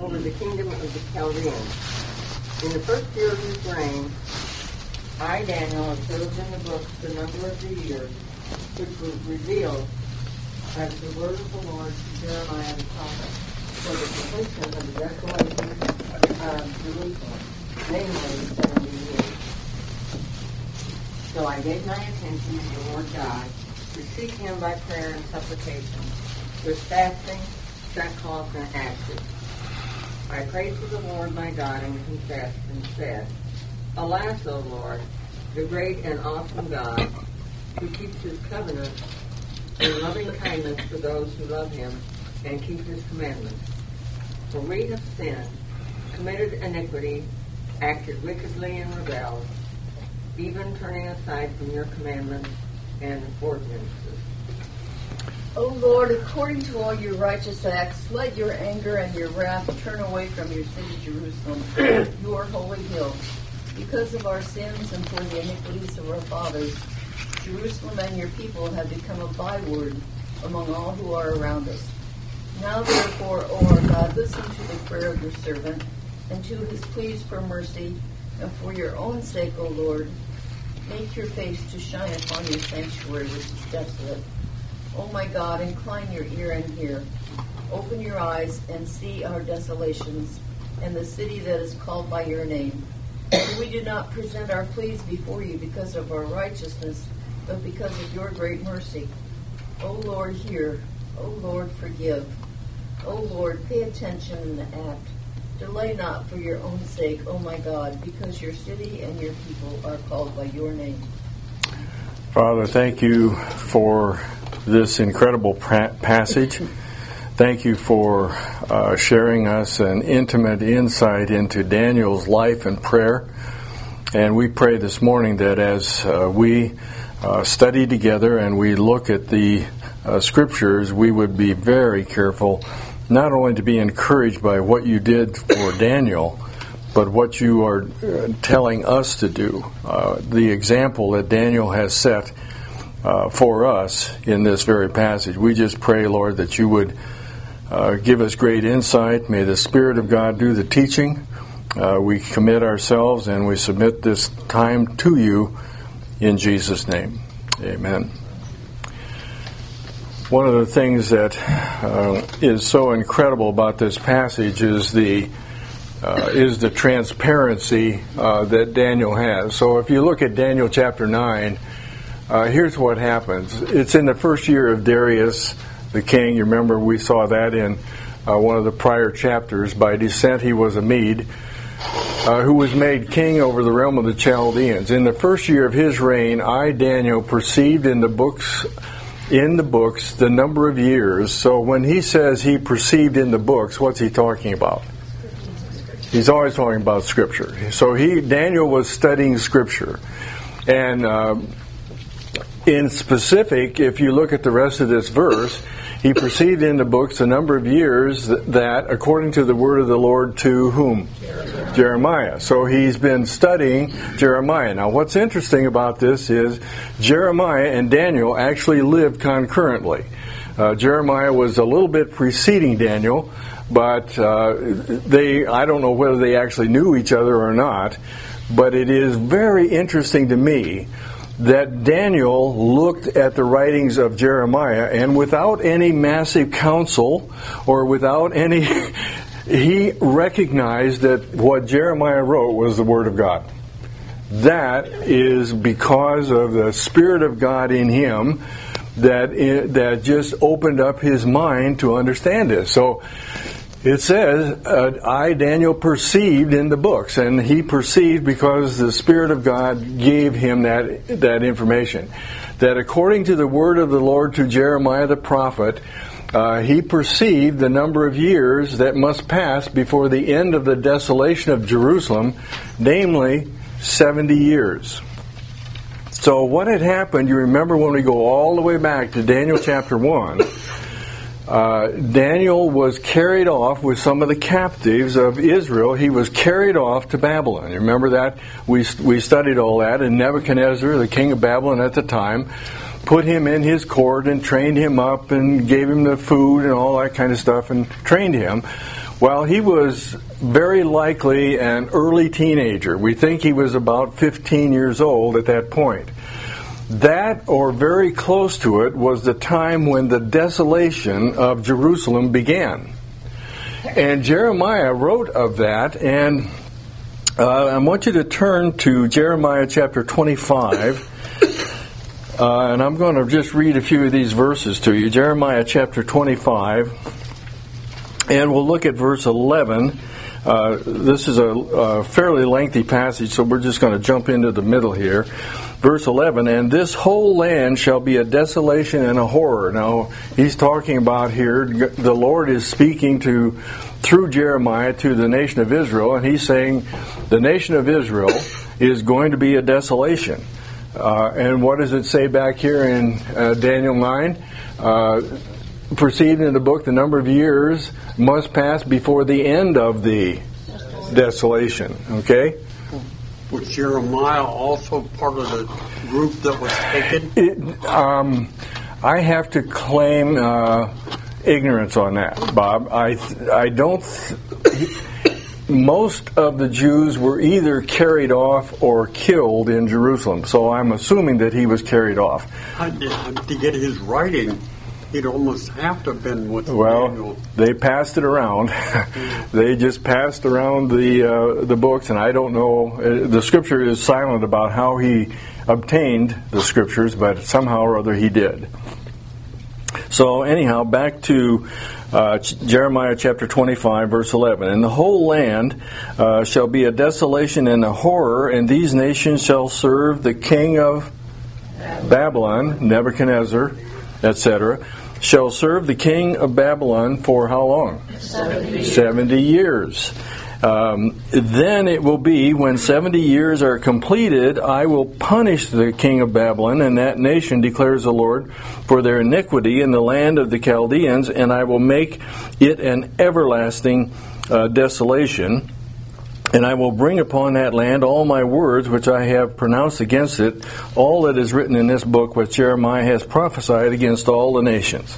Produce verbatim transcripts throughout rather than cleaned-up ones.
over the kingdom of the Chaldeans. In the first year of his reign, I, Daniel, observed in the books the number of the years which was revealed as the word of the Lord to Jeremiah the prophet for the completion of the desolation of Jerusalem, namely seventy years. So I gave my attention to the Lord God, to seek him by prayer and supplication, with fasting, sackcloth, and ashes. I prayed to the Lord my God and confessed and said, Alas, O Lord, the great and awesome God, who keeps his covenant and loving kindness for those who love him and keep his commandments. For we have sinned, committed iniquity, acted wickedly and rebelled, even turning aside from your commandments and ordinances. O Lord, according to all your righteous acts, let your anger and your wrath turn away from your city Jerusalem, your holy hill. Because of our sins and for the iniquities of our fathers, Jerusalem and your people have become a byword among all who are around us. Now therefore, O our God, listen to the prayer of your servant, and to his pleas for mercy, and for your own sake, O Lord, make your face to shine upon your sanctuary which is desolate. O my God, incline your ear and hear. Open your eyes and see our desolations, and the city that is called by your name. For we do not present our pleas before you because of our righteousness, but because of your great mercy. O Lord, hear. O Lord, forgive. O Lord, pay attention and act. Delay not for your own sake, O my God, because your city and your people are called by your name. Father, thank you for this incredible pra- passage. Thank you for uh, sharing us an intimate insight into Daniel's life and prayer. And we pray this morning that as uh, we uh, study together and we look at the uh, scriptures, we would be very careful not only to be encouraged by what you did for Daniel, but what you are uh, telling us to do. Uh, the example that Daniel has set uh, for us in this very passage. We just pray, Lord, that you would Uh, give us great insight. May the Spirit of God do the teaching. Uh, we commit ourselves and we submit this time to you in Jesus' name. Amen. One of the things that uh, is so incredible about this passage is the uh, is the transparency uh, that Daniel has. So if you look at Daniel chapter nine, uh, here's what happens. It's in the first year of Darius the king. You remember we saw that in uh, one of the prior chapters. By descent he was a Mede, uh, who was made king over the realm of the Chaldeans. In the first year of his reign, I, Daniel, perceived in the books in the books the number of years. So when he says he perceived in the books, what's he talking about? He's always talking about Scripture. So he Daniel was studying Scripture. And uh, in specific, if you look at the rest of this verse, he perceived in the books the number of years that, that according to the word of the Lord, to whom? Jeremiah. Jeremiah. So he's been studying Jeremiah. Now what's interesting about this is Jeremiah and Daniel actually lived concurrently. Uh, Jeremiah was a little bit preceding Daniel, but uh, they, I don't know whether they actually knew each other or not, but it is very interesting to me that Daniel looked at the writings of Jeremiah, and without any massive council or without any, he recognized that what Jeremiah wrote was the Word of God. That is because of the Spirit of God in him that that just opened up his mind to understand this. So it says, uh, I, Daniel, perceived in the books. And he perceived because the Spirit of God gave him that that information. That according to the word of the Lord to Jeremiah the prophet, uh, he perceived the number of years that must pass before the end of the desolation of Jerusalem, namely seventy years. So what had happened, you remember when we go all the way back to Daniel chapter one, Uh, Daniel was carried off with some of the captives of Israel. He was carried off to Babylon. You remember that? We we studied all that. And Nebuchadnezzar, the king of Babylon at the time, put him in his court and trained him up and gave him the food and all that kind of stuff and trained him. Well, he was very likely an early teenager. We think he was about fifteen years old at that point. That, or very close to it, was the time when the desolation of Jerusalem began. And Jeremiah wrote of that, and uh, I want you to turn to Jeremiah chapter twenty-five, uh, and I'm going to just read a few of these verses to you. Jeremiah chapter twenty-five, and we'll look at verse eleven. Uh, this is a, a fairly lengthy passage, so we're just going to jump into the middle here. Verse eleven, and this whole land shall be a desolation and a horror. Now, he's talking about here, the Lord is speaking to, through Jeremiah, to the nation of Israel, and he's saying the nation of Israel is going to be a desolation. Uh, and what does it say back here in uh, Daniel nine? Uh, Perceived in the book, the number of years must pass before the end of the desolation. Okay? Was Jeremiah also part of the group that was taken? It, um, I have to claim uh, ignorance on that, Bob. I I don't. Th- most of the Jews were either carried off or killed in Jerusalem, so I'm assuming that he was carried off. I, to get his writing, he'd almost have to have been with well, Daniel. They passed it around. They just passed around the uh, the books, and I don't know. Uh, the Scripture is silent about how he obtained the Scriptures, but somehow or other he did. So anyhow, back to uh, Jeremiah chapter twenty-five, verse eleven. And the whole land uh, shall be a desolation and a horror, and these nations shall serve the king of Babylon, Nebuchadnezzar, et cetera, shall serve the king of Babylon for how long? seventy, seventy years. Um, then it will be, when seventy years are completed, I will punish the king of Babylon and that nation, declares the Lord, for their iniquity in the land of the Chaldeans, and I will make it an everlasting uh, desolation. And I will bring upon that land all my words which I have pronounced against it, all that is written in this book which Jeremiah has prophesied against all the nations.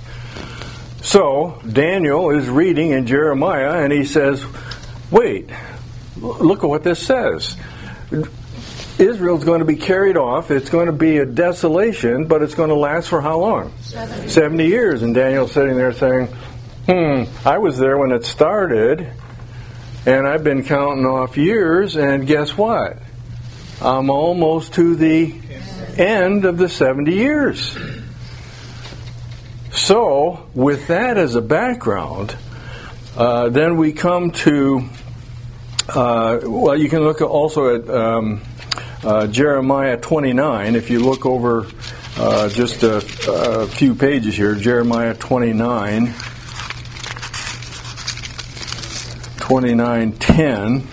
So, Daniel is reading in Jeremiah, and he says, wait, look at what this says. Israel's going to be carried off. It's going to be a desolation, but it's going to last for how long? seventy. seventy years. And Daniel's sitting there saying, hmm, I was there when it started. And I've been counting off years, and guess what? I'm almost to the end of the seventy years. So, with that as a background, uh, then we come to, uh, well, you can look also at um, uh, Jeremiah twenty-nine. If you look over uh, just a, a few pages here, Jeremiah twenty-nine. twenty-nine ten.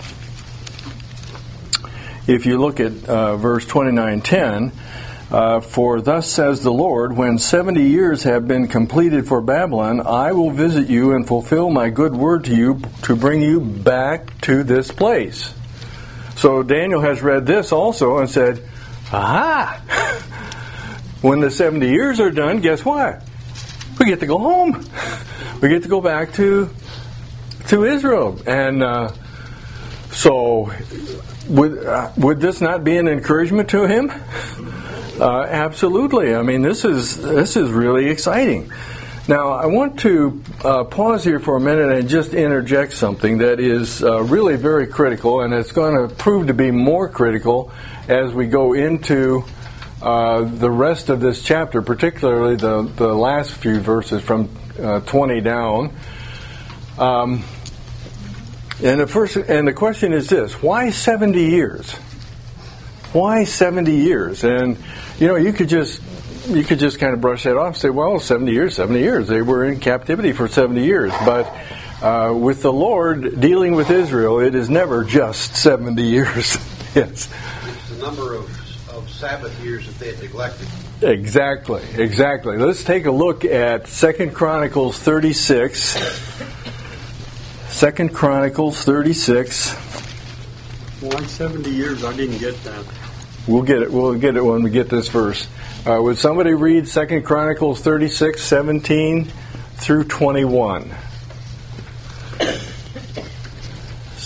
If you look at uh, verse twenty-nine ten, uh, for thus says the Lord, when seventy years have been completed for Babylon, I will visit you and fulfill my good word to you to bring you back to this place. So Daniel has read this also and said, aha! When the seventy years are done, guess what? We get to go home. We get to go back to to Israel. And uh, so would, uh, would this not be an encouragement to him? Uh, absolutely. I mean, this is this is really exciting. Now, I want to uh, pause here for a minute and just interject something that is uh, really very critical, and it's going to prove to be more critical as we go into uh, the rest of this chapter, particularly the, the last few verses from uh, twenty down. Um, and the first, and the question is this: why seventy years? Why seventy years? And you know, you could just you could just kind of brush that off and say, well, seventy years, seventy years. They were in captivity for seventy years. But uh, with the Lord dealing with Israel, it is never just seventy years. Yes. It's the number of, of Sabbath years that they had neglected. Exactly, exactly. Let's take a look at Second Chronicles thirty-six. Second Chronicles thirty-six. Why seventy years? I didn't get that. We'll get it. We'll get it when we get this verse. Uh, would somebody read Second Chronicles thirty-six, seventeen through twenty-one?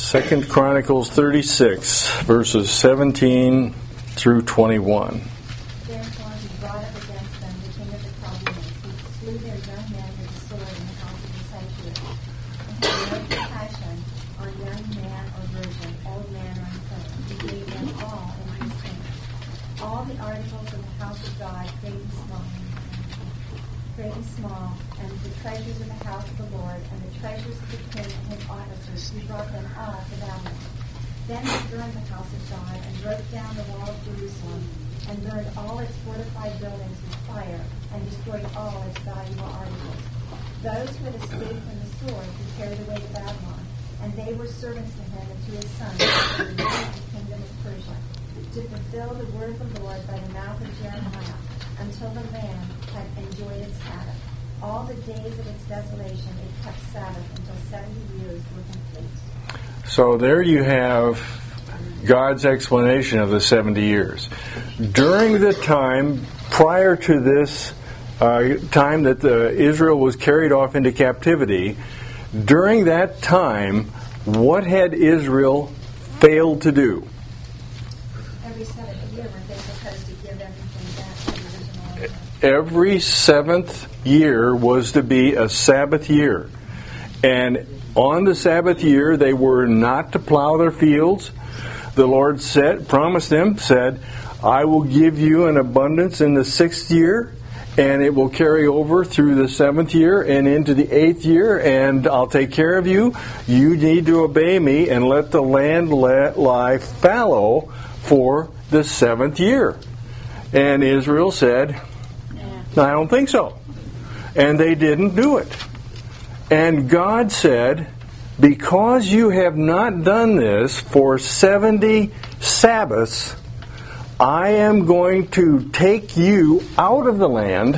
Second Chronicles thirty-six, verses seventeen through twenty-one. Therefore he brought up against them the king of the Chaldeans, who slew their young men with the sword in the house of the sanctuary, and had no compassion on young man or virgin, old man or infirm. He gave them all into his hand. All the articles of the house of God, great and small, great and small, and the treasures of the house of the Lord, and the treasures of the king and his officers, he brought them all to Babylon. Then he burned the house of God, and broke down the wall of Jerusalem, and burned all its fortified buildings with fire, and destroyed all its valuable articles. Those who had escaped from the sword he carried away to Babylon, and they were servants to him and to his sons in the kingdom of Persia, to fulfill the word of the Lord by the mouth of Jeremiah, until the land had enjoyed its Sabbath. All the days of its desolation it kept Sabbath until seventy years were complete. So there you have God's explanation of the seventy years. During the time prior to this uh, time that the, Israel was carried off into captivity, during that time, what had Israel failed to do? Every seventh year were they supposed to give everything back to the original owner. Every seventh year was to be a Sabbath year. And on the Sabbath year, they were not to plow their fields. The Lord said, promised them, said, I will give you an abundance in the sixth year, and it will carry over through the seventh year and into the eighth year, and I'll take care of you. You need to obey me and let the land let lie fallow for the seventh year. And Israel said, I don't think so. And they didn't do it. And God said, because you have not done this for seventy Sabbaths, I am going to take you out of the land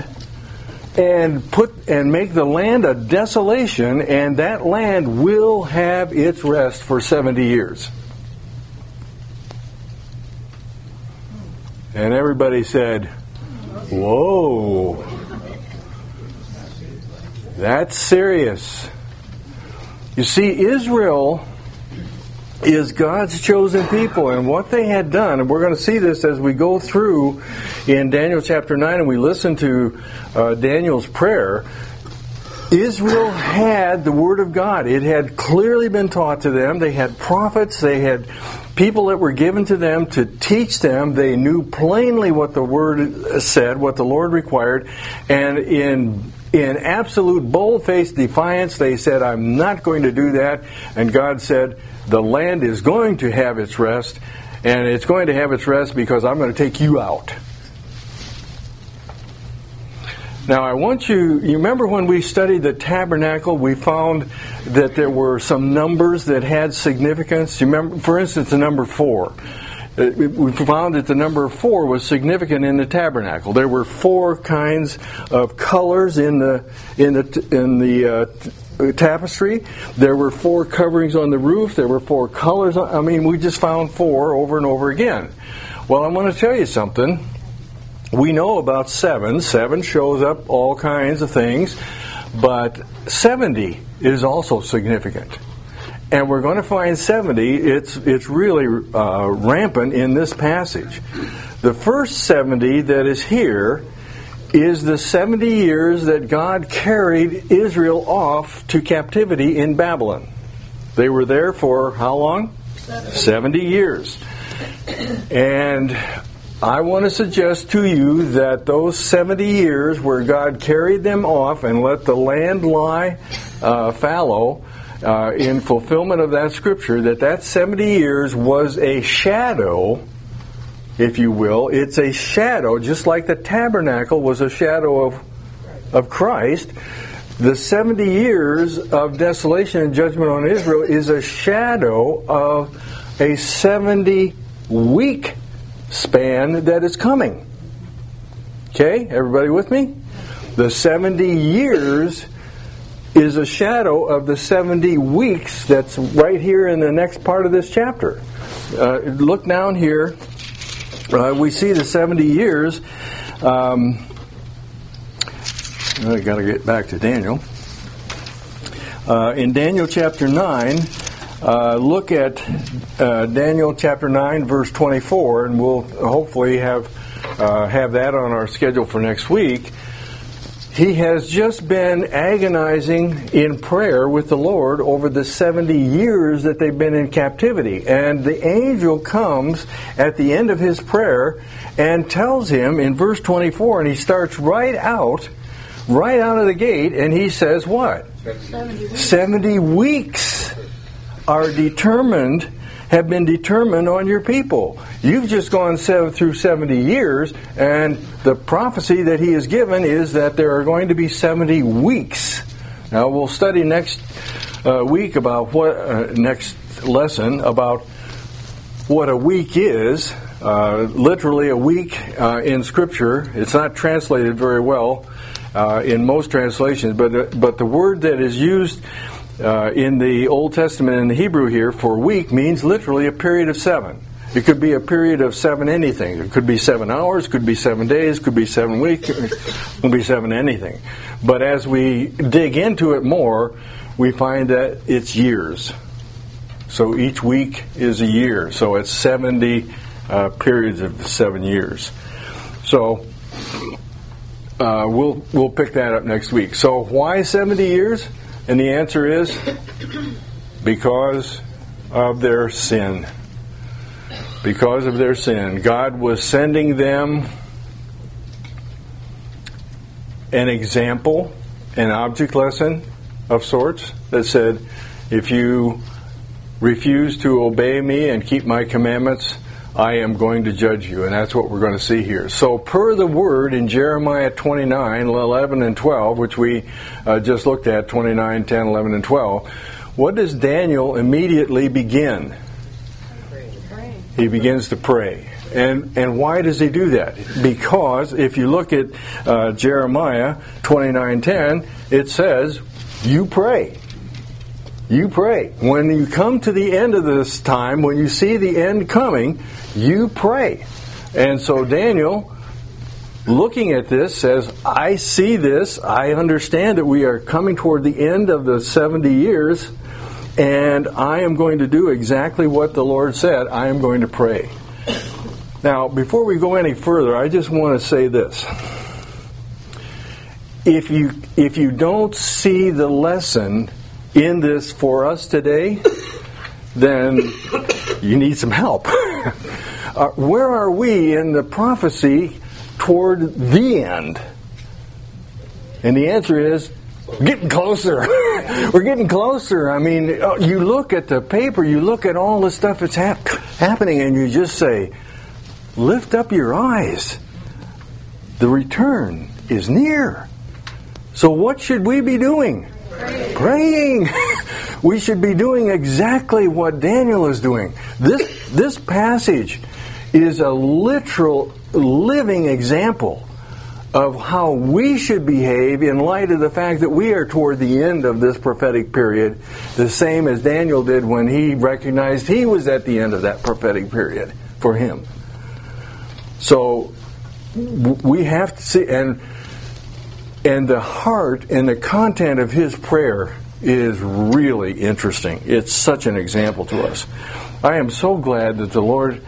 and put and make the land a desolation, and that land will have its rest for seventy years. And everybody said, whoa. That's serious. You see, Israel is God's chosen people, and what they had done, and we're going to see this as we go through in Daniel chapter nine and we listen to uh, Daniel's prayer. Israel had the Word of God. It had clearly been taught to them. They had prophets. They had people that were given to them to teach them. They knew plainly what the Word said, what the Lord required, and in In absolute bold-faced defiance, they said, I'm not going to do that. And God said, the land is going to have its rest, and it's going to have its rest because I'm going to take you out. Now, I want you, you remember when we studied the tabernacle, we found that there were some numbers that had significance. You remember, for instance, the number four. We found that the number four was significant in the tabernacle. There were four kinds of colors in the in the in the uh, tapestry. There were four coverings on the roof. There were four colors. I mean, we just found four over and over again. Well, I'm going to tell you something. We know about seven. Seven shows up all kinds of things, but seventy is also significant. And we're going to find seventy, it's it's really uh, rampant in this passage. The first seventy that is here is the seventy years that God carried Israel off to captivity in Babylon. They were there for how long? seventy years. And I want to suggest to you that those seventy years where God carried them off and let the land lie uh, fallow, Uh, in fulfillment of that scripture, that that seventy years was a shadow, if you will. It's a shadow, just like the tabernacle was a shadow of of Christ. The seventy years of desolation and judgment on Israel is a shadow of a seventy-week span that is coming. Okay, everybody with me? The seventy years is a shadow of the seventy weeks that's right here in the next part of this chapter. Uh, look down here. Uh, we see the seventy years. Um, I got to get back to Daniel. Uh, in Daniel chapter nine, uh, look at uh, Daniel chapter nine, verse twenty-four, and we'll hopefully have uh, have that on our schedule for next week. He has just been agonizing in prayer with the Lord over the seventy years that they've been in captivity. And the angel comes at the end of his prayer and tells him in verse twenty-four, and he starts right out, right out of the gate, and he says what? seventy weeks. seventy weeks are determined, have been determined on your people. You've just gone seven, through seventy years, and the prophecy that he has given is that there are going to be seventy weeks. Now we'll study next uh, week about what, uh, next lesson about what a week is. Uh, literally a week uh, in Scripture. It's not translated very well uh, in most translations, but uh, but the word that is used uh, in the Old Testament in the Hebrew here for week means literally a period of seven. It could be a period of seven anything. It could be seven hours, could be seven days, could be seven weeks, could be seven anything. But as we dig into it more, we find that it's years. So each week is a year. So it's seventy uh, periods of seven years. So uh, we'll we'll pick that up next week. So why seventy years? And the answer is because of their sin. Because of their sin. God was sending them an example, an object lesson of sorts that said, if you refuse to obey me and keep my commandments, I am going to judge you. And that's what we're going to see here. So per the word in Jeremiah twenty-nine, eleven, and twelve, which we uh, just looked at, twenty-nine, ten, eleven, and twelve, what does Daniel immediately begin? He begins to pray. And and why does he do that? Because if you look at uh, Jeremiah twenty-nine ten, it says, you pray. You pray. When you come to the end of this time, when you see the end coming, you pray. And so Daniel, looking at this, says, I see this. I understand that we are coming toward the end of the seventy years, and I am going to do exactly what the Lord said. I am going to pray. Now, before we go any further, I just want to say this. If you if you don't see the lesson in this for us today, then you need some help. uh, where are we in the prophecy toward the end? And the answer is, getting closer. We're getting closer. I mean, you look at the paper, you look at all the stuff that's hap- happening, and you just say, lift up your eyes. The return is near. So what should we be doing? Praying. Praying. We should be doing exactly what Daniel is doing. This this passage is a literal, living example of how we should behave in light of the fact that we are toward the end of this prophetic period, the same as Daniel did when he recognized he was at the end of that prophetic period for him. So we have to see, and and the heart and the content of his prayer is really interesting. It's such an example to us. I am so glad that the Lord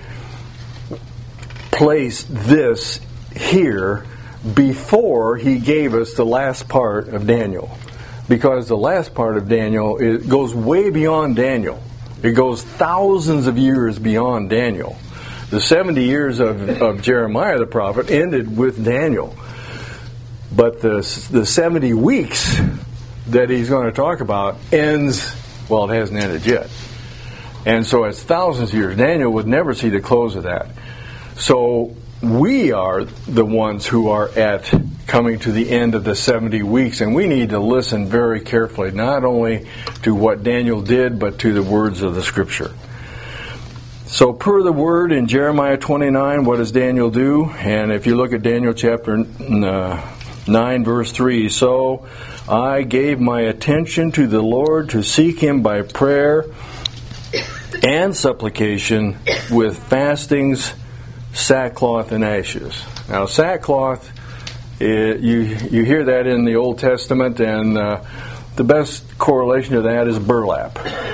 placed this here before he gave us the last part of Daniel. Because the last part of Daniel it goes way beyond Daniel. It goes thousands of years beyond Daniel. The seventy years of, of Jeremiah the prophet ended with Daniel. But the the seventy weeks that he's going to talk about ends, well, it hasn't ended yet. And so it's thousands of years. Daniel would never see the close of that. So we are the ones who are at coming to the end of the seventy weeks, and we need to listen very carefully, not only to what Daniel did, but to the words of the Scripture. So per the word in Jeremiah twenty-nine, what does Daniel do? And if you look at Daniel chapter uh, nine, verse three, so I gave my attention to the Lord to seek Him by prayer and supplication with fastings, sackcloth, and ashes. Now, sackcloth, it, you you hear that in the Old Testament, and uh, the best correlation to that is burlap.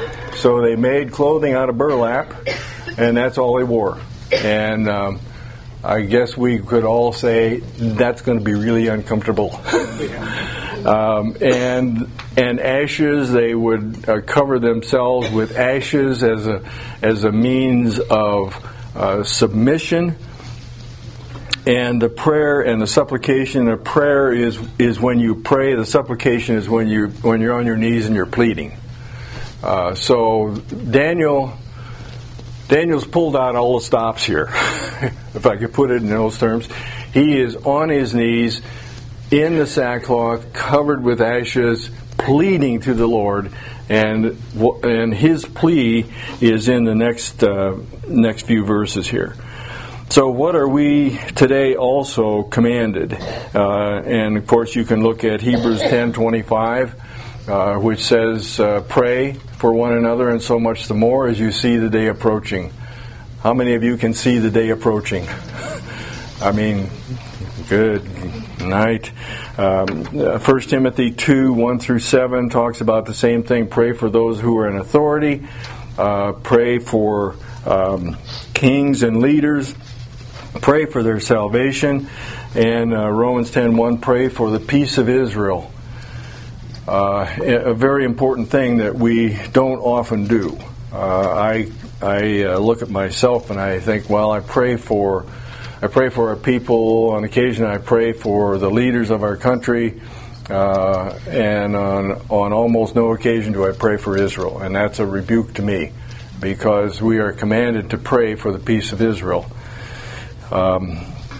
so they made clothing out of burlap, and that's all they wore. And um, I guess we could all say that's going to be really uncomfortable. um, and and ashes, they would uh, cover themselves with ashes as a as a means of uh, submission. And the prayer and the supplication, the prayer is is when you pray. The supplication is when you when you're on your knees and you're pleading. Uh, so Daniel, Daniel's pulled out all the stops here, if I could put it in those terms. He is on his knees, in the sackcloth, covered with ashes, pleading to the Lord, and and his plea is in the next uh, next few verses here. So what are we today also commanded? Uh, and of course you can look at Hebrews ten twenty-five, uh, which says, uh, pray for one another, and so much the more as you see the day approaching. How many of you can see the day approaching? I mean, good night. Um, First Timothy two, one through seven talks about the same thing. Pray for those who are in authority. Uh, pray for um, kings and leaders. Pray for their salvation. And uh, Romans ten one, pray for the peace of Israel. Uh, a very important thing that we don't often do. Uh, I I uh, look at myself and I think, well, I pray for I pray for our people. On occasion, I pray for the leaders of our country, uh, and on on almost no occasion do I pray for Israel. And that's a rebuke to me, because we are commanded to pray for the peace of Israel. Um,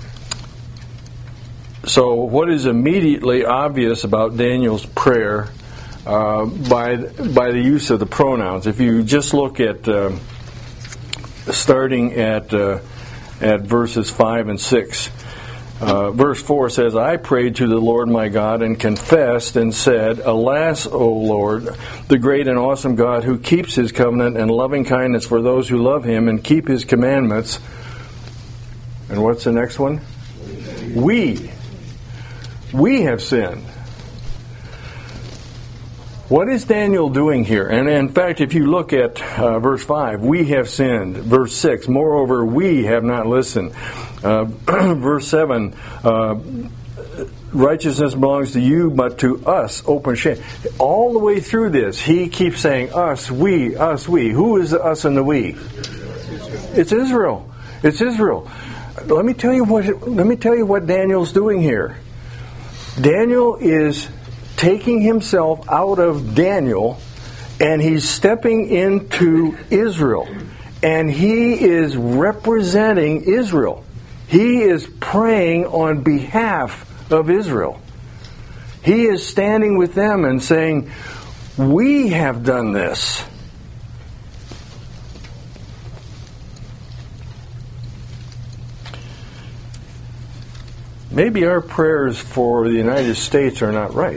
so what is immediately obvious about Daniel's prayer uh, by by the use of the pronouns? If you just look at uh, starting at uh, at verses five and six, uh, verse four says, "I prayed to the Lord my God and confessed and said, Alas, O Lord, the great and awesome God who keeps his covenant and loving kindness for those who love him and keep his commandments." And what's the next one? We. We have sinned. What is Daniel doing here? And in fact, if you look at uh, verse five, we have sinned. Verse six, moreover, we have not listened. Uh, verse seven, uh, righteousness belongs to you, but to us open shame. All the way through this, he keeps saying, us, we, us, we. Who is the us and the we? It's Israel. It's Israel. Let me tell you what. Let me tell you what Daniel's doing here. Daniel is taking himself out of Daniel, and he's stepping into Israel, and he is representing Israel. He is praying on behalf of Israel. He is standing with them and saying, "We have done this." Maybe our prayers for the United States are not right.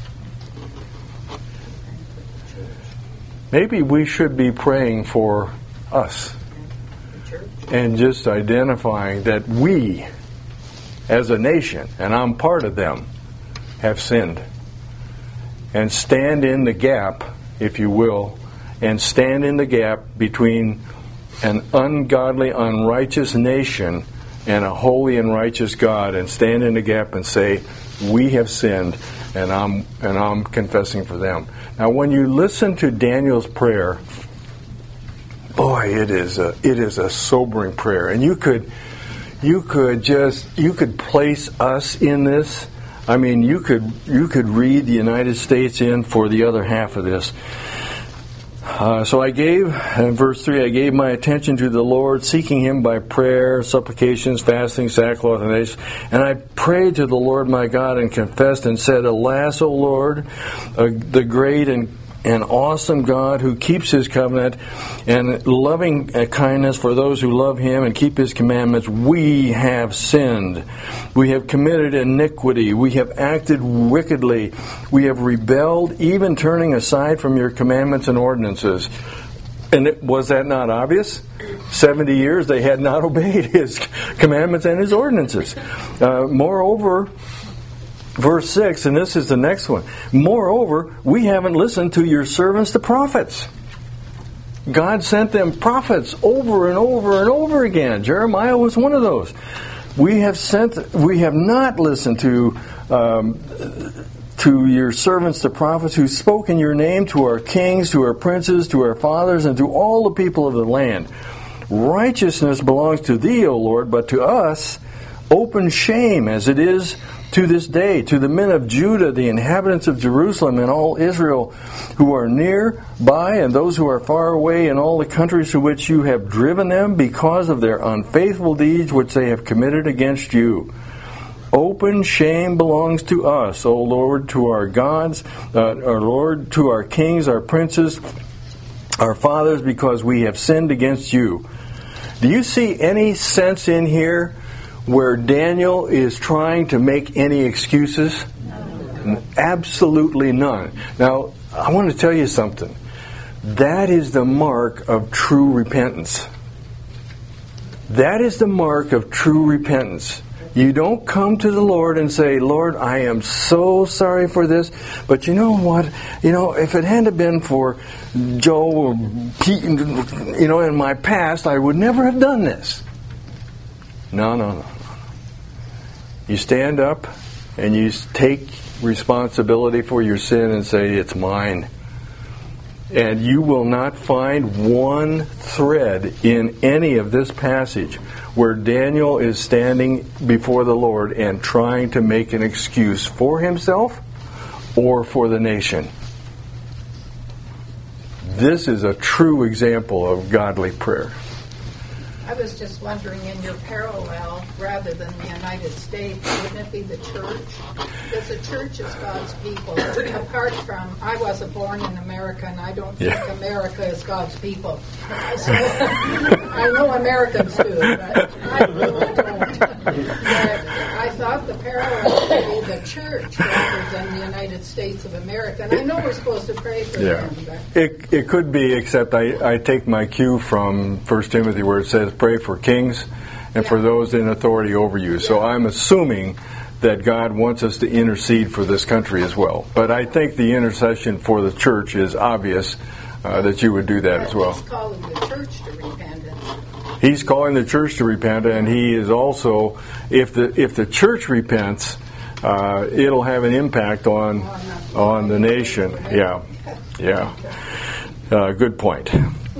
Maybe we should be praying for us and just identifying that we, as a nation, and I'm part of them, have sinned. And stand in the gap, if you will, and stand in the gap between an ungodly, unrighteous nation and a holy and righteous God, and stand in the gap and say, we have sinned, and I'm and I'm confessing for them. Now, when you listen to Daniel's prayer, boy, it is a it is a sobering prayer, and you could you could just you could place us in this. I mean, you could you could read the United States in for the other half of this. Uh, so I gave, in verse three, I gave my attention to the Lord, seeking him by prayer, supplications, fasting, sackcloth, and ashes. And I prayed to the Lord my God and confessed and said, Alas, O Lord, uh, the great and an awesome God who keeps his covenant and loving kindness for those who love him and keep his commandments, we have sinned. We have committed iniquity. We have acted wickedly. We have rebelled, even turning aside from your commandments and ordinances. And it, was that not obvious? Seventy years they had not obeyed his commandments and his ordinances. Uh, moreover, Verse six, and this is the next one. Moreover, we haven't listened to your servants, the prophets. God sent them prophets over and over and over again. Jeremiah was one of those. We have sent, we have not listened to um, to your servants, the prophets, who spoke in your name to our kings, to our princes, to our fathers, and to all the people of the land. Righteousness belongs to thee, O Lord, but to us open shame, as it is to this day, to the men of Judah, the inhabitants of Jerusalem, and all Israel who are near by, and those who are far away, in all the countries to which you have driven them, because of their unfaithful deeds which they have committed against you. Open shame belongs to us, O Lord, to our gods, uh, our Lord, to our kings, our princes, our fathers, because we have sinned against you. Do you see any sense in here where Daniel is trying to make any excuses? No. Absolutely none. Now, I want to tell you something. That is the mark of true repentance. That is the mark of true repentance. You don't come to the Lord and say, Lord, I am so sorry for this, but you know what? You know, if it hadn't been for Joe or Pete, you know, in my past, I would never have done this. No, no, no. You stand up and you take responsibility for your sin and say, it's mine. And you will not find one thread in any of this passage where Daniel is standing before the Lord and trying to make an excuse for himself or for the nation. This is a true example of godly prayer. I was just wondering, in your parallel, rather than the United States, wouldn't it be the church? Because the church is God's people. Apart from, I wasn't born in America, and I don't think Yeah. America is God's people. So, I know Americans do, but I really don't. But I thought the parallel would be the church rather than the United States of America. And I know we're supposed to pray for Yeah, them. But it it could be, except I, I take my cue from First Timothy where it says, pray for kings and Yeah. for those in authority over you. So I'm assuming that God wants us to intercede for this country as well. But I think the intercession for the church is obvious uh, that you would do that as well. He's calling the church to repentance. He's calling the church to repent, and he is also, if the if the church repents, uh, it'll have an impact on on the nation. Yeah, yeah. Uh, good point.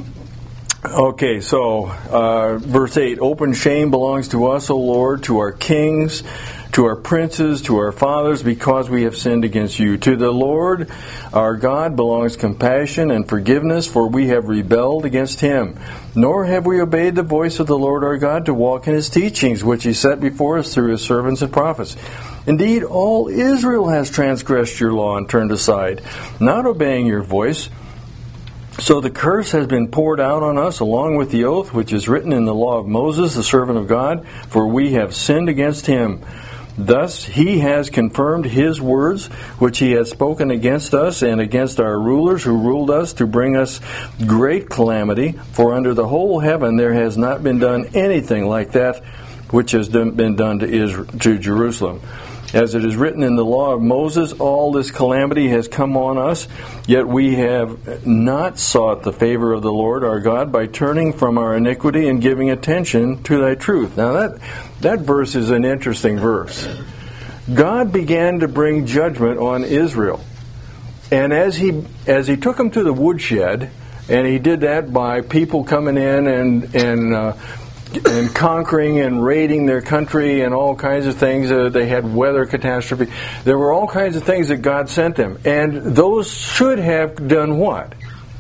Okay, so uh, verse eight, open shame belongs to us, O Lord, to our kings, to our princes, to our fathers, because we have sinned against you. To the Lord our God belongs compassion and forgiveness, for we have rebelled against him. Nor have we obeyed the voice of the Lord our God to walk in his teachings, which he set before us through his servants and prophets. Indeed, all Israel has transgressed your law and turned aside, not obeying your voice. So the curse has been poured out on us along with the oath which is written in the law of Moses, the servant of God, for we have sinned against him. Thus he has confirmed his words which he has spoken against us and against our rulers who ruled us, to bring us great calamity. For under the whole heaven there has not been done anything like that which has been done to Israel, to Jerusalem. As it is written in the law of Moses, all this calamity has come on us, yet we have not sought the favor of the Lord our God by turning from our iniquity and giving attention to thy truth. Now that that verse is an interesting verse. God began to bring judgment on Israel. And as he as he took them to the woodshed, and he did that by people coming in and and uh, and conquering and raiding their country and all kinds of things. Uh, they had weather catastrophe. There were all kinds of things that God sent them. And those should have done what?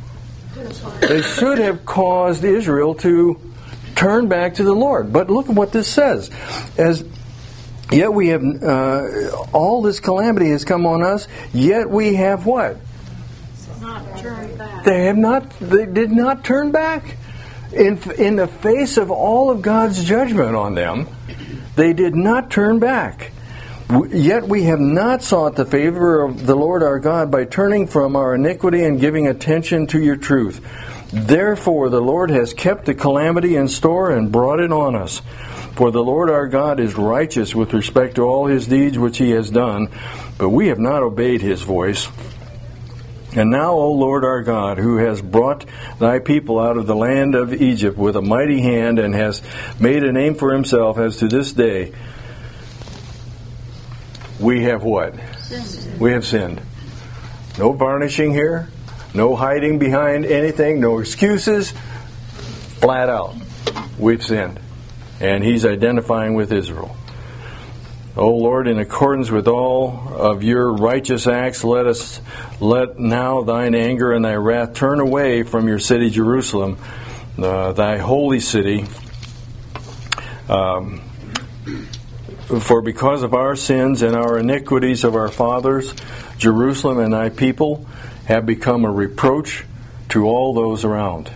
They should have caused Israel to turn back to the Lord. But look at what this says. As yet we have, uh, all this calamity has come on us, yet we have what? Not turn back. They have not, they did not turn back. In, in the face of all of God's judgment on them, they did not turn back. Yet we have not sought the favor of the Lord our God by turning from our iniquity and giving attention to your truth. Therefore the Lord has kept the calamity in store and brought it on us. For the Lord our God is righteous with respect to all his deeds which he has done, but we have not obeyed his voice. And now, O Lord our God, who has brought thy people out of the land of Egypt with a mighty hand and has made a name for himself, as to this day, we have what? Sinned. We have sinned. No varnishing here, no hiding behind anything, no excuses. Flat out, we've sinned. And he's identifying with Israel. O Lord, in accordance with all of your righteous acts, let us let now thine anger and thy wrath turn away from your city Jerusalem, uh, thy holy city. Um, for because of our sins and our iniquities of our fathers, Jerusalem and thy people have become a reproach to all those around.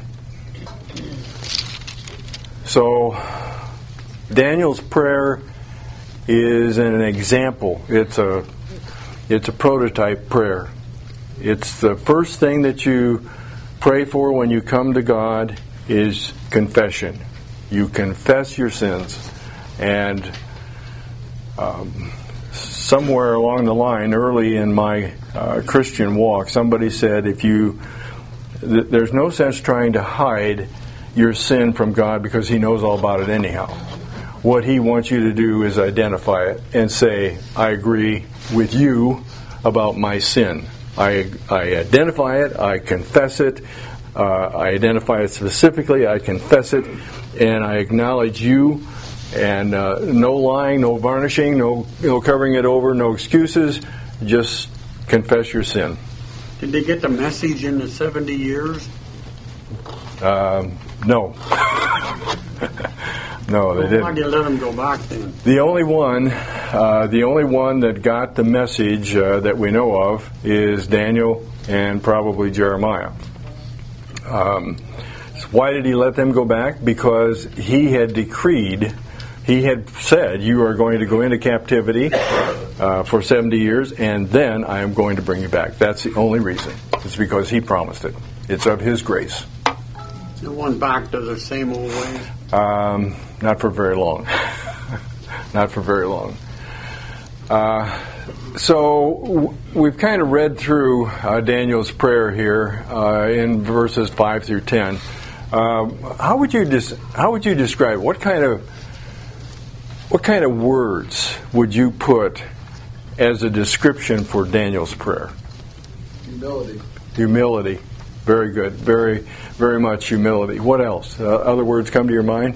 So, Daniel's prayer is an example. It's a it's a prototype prayer. It's the first thing that you pray for when you come to God is confession. You confess your sins. And um, somewhere along the line, early in my uh, Christian walk, somebody said, if you th- there's no sense trying to hide your sin from God because He knows all about it anyhow. What He wants you to do is identify it and say, I agree with you about my sin. I, I identify it, I confess it, uh, I identify it specifically, I confess it, and I acknowledge you, and uh, no lying, no varnishing, no, no covering it over, no excuses, just confess your sin. Did they get the message in the seventy years? Um, no. No, they didn't. Why did you let them go back then? The only one, uh, the only one that got the message uh, that we know of is Daniel and probably Jeremiah. Um, why did he let them go back? Because he had decreed, he had said, you are going to go into captivity uh, for seventy years, and then I am going to bring you back. That's the only reason. It's because he promised it. It's of his grace. They went back to the same old ways? Um, not for very long. Not for very long. Uh, so w- we've kind of read through uh, Daniel's prayer here uh, in verses five through ten. Um, how would you dis- how would you describe what kind of what kind of words would you put as a description for Daniel's prayer? Humility. Humility. Very good. Very, very much humility. What else? Uh, other words come to your mind?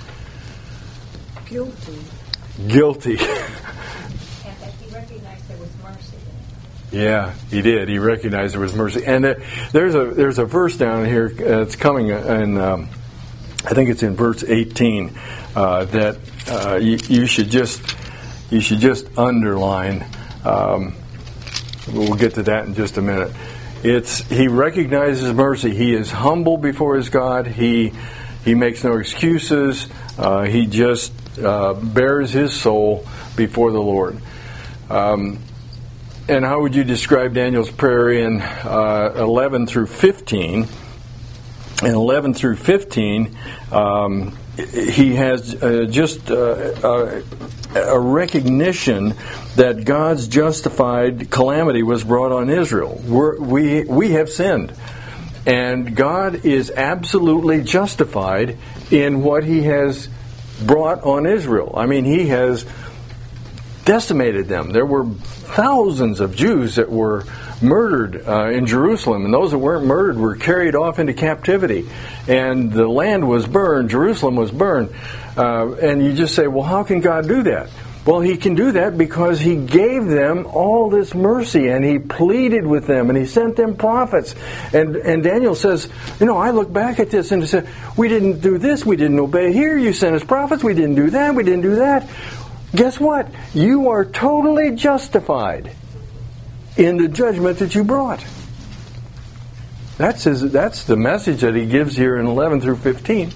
Guilty. Guilty. And that he recognized there was mercy in it. Yeah, he did. He recognized there was mercy. And there, there's a there's a verse down here that's coming in, um, I think it's in verse eighteen, uh, that uh, you, you should just you should just underline. Um, we'll get to that in just a minute. It's he recognizes mercy. He is humble before his God. He he makes no excuses. Uh, he just uh, bears his soul before the Lord. Um, and how would you describe Daniel's prayer in uh, eleven through fifteen? In eleven through fifteen, um, he has uh, just uh, uh, a recognition that God's justified calamity was brought on Israel. We're, we we have sinned, and God is absolutely justified in what He has brought on Israel. I mean, He has decimated them. There were thousands of Jews that were murdered uh, in Jerusalem, and those that weren't murdered were carried off into captivity, and the land was burned, Jerusalem was burned, uh, and you just say, well, how can God do that? Well, He can do that because He gave them all this mercy, and He pleaded with them, and He sent them prophets. And and Daniel says, you know, I look back at this and say, we didn't do this, we didn't obey here, you sent us prophets, we didn't do that, we didn't do that. Guess what? You are totally justified in the judgment that you brought. That's his, that's the message that he gives here in eleven through fifteen.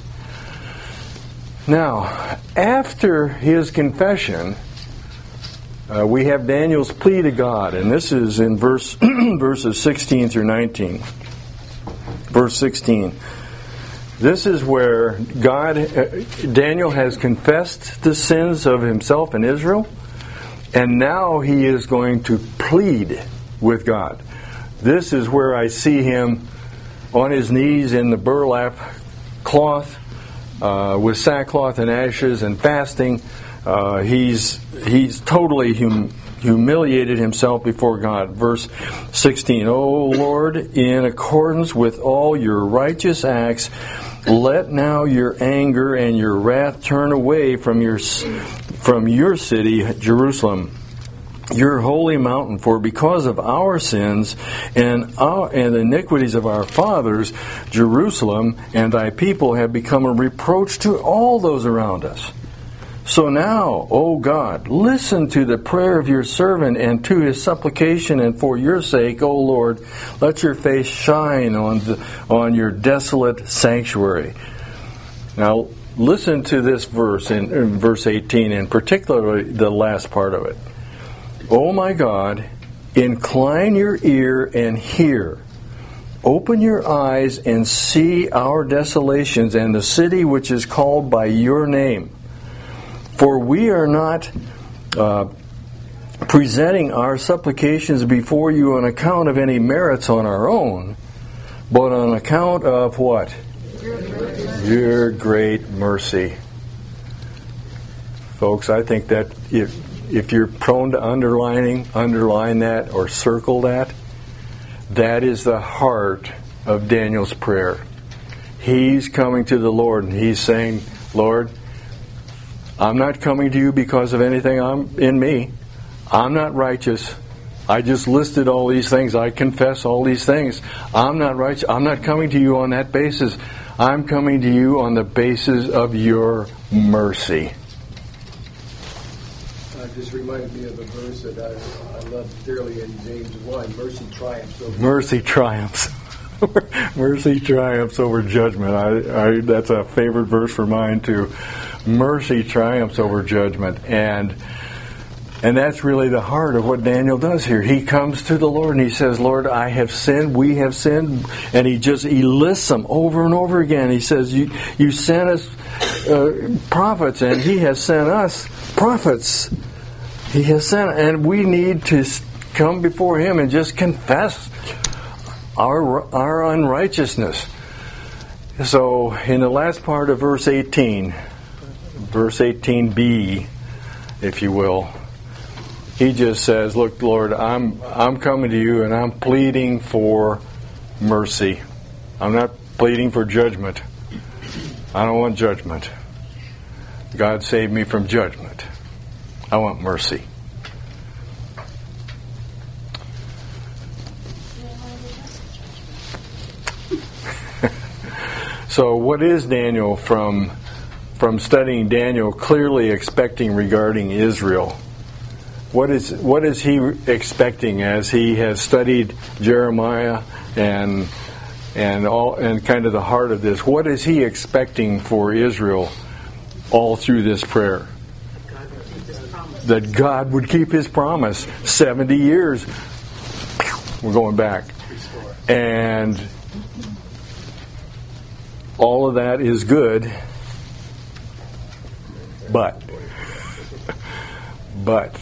Now, after his confession, uh, we have Daniel's plea to God, and this is in verse verses sixteen through nineteen. Verse sixteen. This is where God, uh, Daniel has confessed the sins of himself and Israel, and now he is going to plead with God. This is where I see him on his knees in the burlap cloth uh, with sackcloth and ashes and fasting. Uh, he's he's totally hum, humiliated himself before God. Verse sixteen, O Lord, in accordance with all your righteous acts, let now your anger and your wrath turn away from your from your city, Jerusalem, your holy mountain. For because of our sins and our and the iniquities of our fathers, Jerusalem and thy people have become a reproach to all those around us. So now, O God, listen to the prayer of your servant and to his supplication, and for your sake, O Lord, let your face shine on the, on your desolate sanctuary. Now, listen to this verse in, in verse eighteen, and particularly the last part of it. O my God, incline your ear and hear. Open your eyes and see our desolations and the city which is called by your name. For we are not uh, presenting our supplications before you on account of any merits on our own, but on account of what? Your, your great mercy. Folks, I think that if, if you're prone to underlining, underline that or circle that, that is the heart of Daniel's prayer. He's coming to the Lord and he's saying, Lord, I'm not coming to you because of anything I'm in me. I'm not righteous. I just listed all these things. I confess all these things. I'm not righteous. I'm not coming to you on that basis. I'm coming to you on the basis of your mercy. Uh, just reminded me of a verse that I, I love dearly in James one. Mercy triumphs over mercy triumphs. Mercy triumphs over judgment. I, I, that's a favorite verse for mine too. Mercy triumphs over judgment. And and that's really the heart of what Daniel does here. He comes to the Lord and he says, Lord, I have sinned, we have sinned. And he just he lists them over and over again. He says, you, you sent us uh, prophets, and he has sent us prophets. He has sent, and we need to come before him and just confess our our unrighteousness. So in the last part of verse eighteen, verse eighteen b, if you will, he just says, look, Lord, I'm I'm coming to you and I'm pleading for mercy. I'm not pleading for judgment. I don't want judgment. God save me from judgment. I want mercy. So what is Daniel from from studying Daniel clearly expecting regarding Israel? What is what is he expecting as he has studied Jeremiah and and all and kind of the heart of this? What is he expecting for Israel all through this prayer? That God would keep his promise. seventy years. We're going back. And all of that is good, but, but,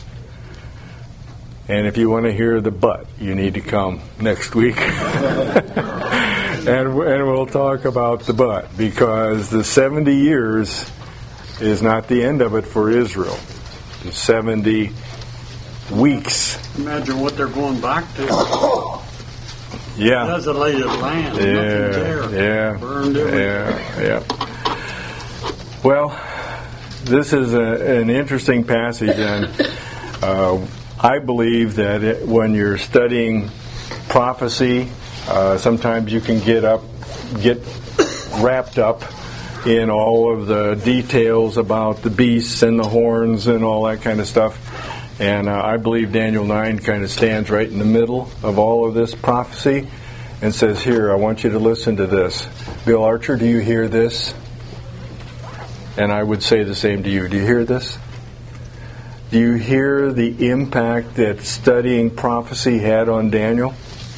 and if you want to hear the but, you need to come next week, and, and we'll talk about the but, because the seventy years is not the end of it for Israel. The seventy weeks. Imagine what they're going back to. Yeah. Desolated land. Yeah. Nothing there. Yeah. Burned everything. Yeah. Yeah. Well, this is a, an interesting passage, and uh, I believe that it, when you're studying prophecy, uh, sometimes you can get up, get wrapped up in all of the details about the beasts and the horns and all that kind of stuff. And uh, I believe Daniel nine kind of stands right in the middle of all of this prophecy and says, here, I want you to listen to this. Bill Archer, do you hear this? And I would say the same to you. Do you hear this? Do you hear the impact that studying prophecy had on Daniel?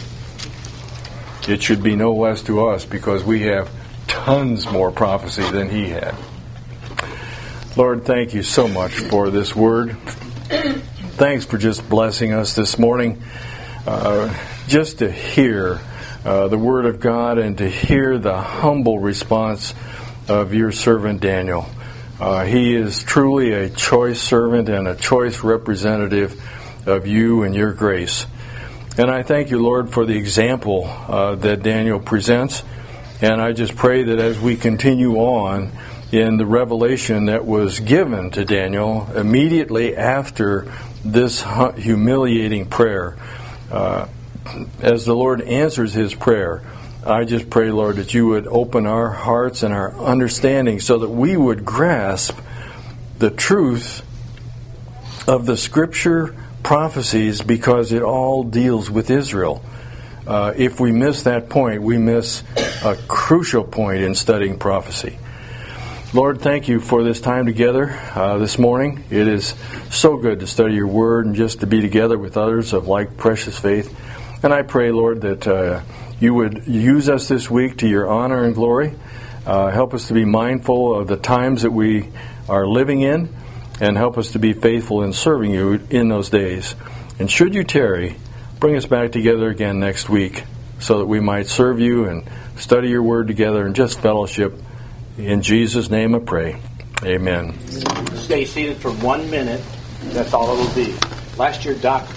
It should be no less to us, because we have tons more prophecy than he had. Lord, thank you so much for this word. Thanks for just blessing us this morning. Uh, just to hear uh, the Word of God and to hear the humble response of your servant Daniel. Uh, he is truly a choice servant and a choice representative of you and your grace. And I thank you, Lord, for the example uh, that Daniel presents. And I just pray that as we continue on in the revelation that was given to Daniel immediately after this humiliating prayer, uh, as the Lord answers his prayer, I just pray, Lord, that you would open our hearts and our understanding so that we would grasp the truth of the Scripture prophecies, because it all deals with Israel. Uh, if we miss that point, we miss a crucial point in studying prophecy. Lord, thank you for this time together uh, this morning. It is so good to study your Word and just to be together with others of like precious faith. And I pray, Lord, that uh, you would use us this week to your honor and glory. Uh, help us to be mindful of the times that we are living in, and help us to be faithful in serving you in those days. And should you tarry, bring us back together again next week so that we might serve you and study your word together and just fellowship. In Jesus' name I pray. Amen. Stay seated for one minute. That's all it'll be. Last year, Doc